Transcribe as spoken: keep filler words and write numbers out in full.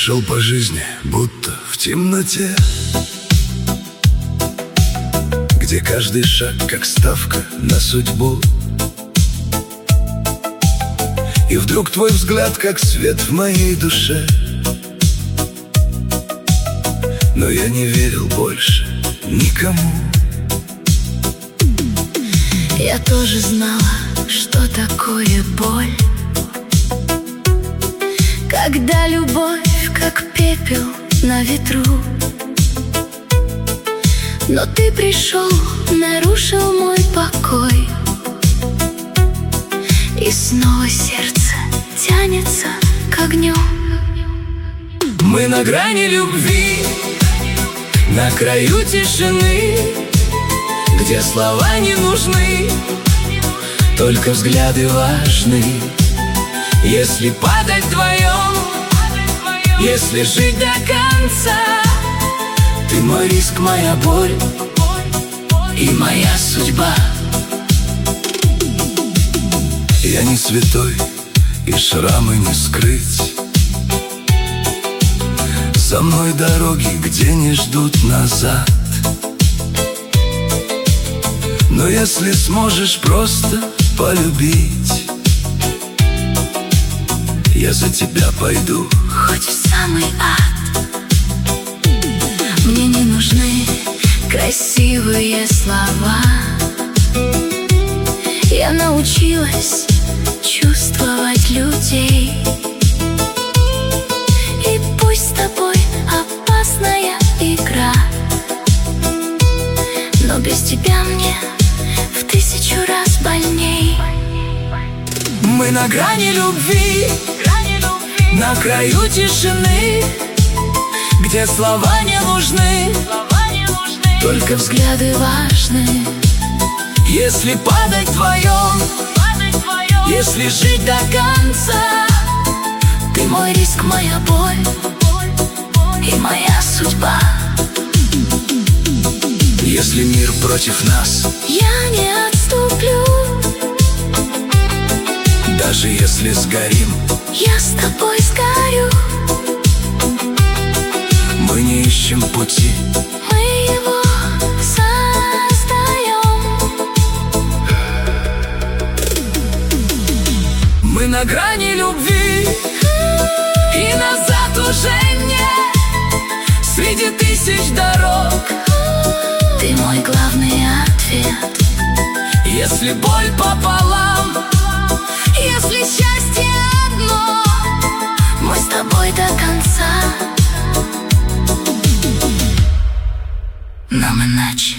шел по жизни, будто в темноте, где каждый шаг как ставка на судьбу. И вдруг твой взгляд как свет в моей душе. Но я не верил больше никому. Я тоже знала, что такое боль, когда любовь как пепел на ветру. Но ты пришел, нарушил мой покой, и снова сердце тянется к огню. Мы на грани любви, на краю тишины, где слова не нужны, только взгляды важны. Если падать вдвоем, если жить до конца, ты мой риск, моя боль и моя судьба. Я не святой, и шрамы не скрыть. За мной дороги, где не ждут назад. Но если сможешь просто полюбить, я за тебя пойду хоть в самый ад. Мне не нужны красивые слова. Я научилась чувствовать людей. И пусть с тобой опасная игра, но без тебя мне в тысячу раз больней. Мы на грани любви, на краю тишины, где слова не нужны, только взгляды важны. Если падать вдвоем, если жить до конца, ты мой риск, моя боль и моя судьба. Если мир против нас, я не отступлю. даже если сгорим, я с тобой сгорю. Мы не ищем пути, мы его создаем. Мы на грани любви, и назад уже нет. Среди тысяч дорог ты мой главный ответ. Если боль пополам, если счастье одно, мы с тобой до конца. Нам иначе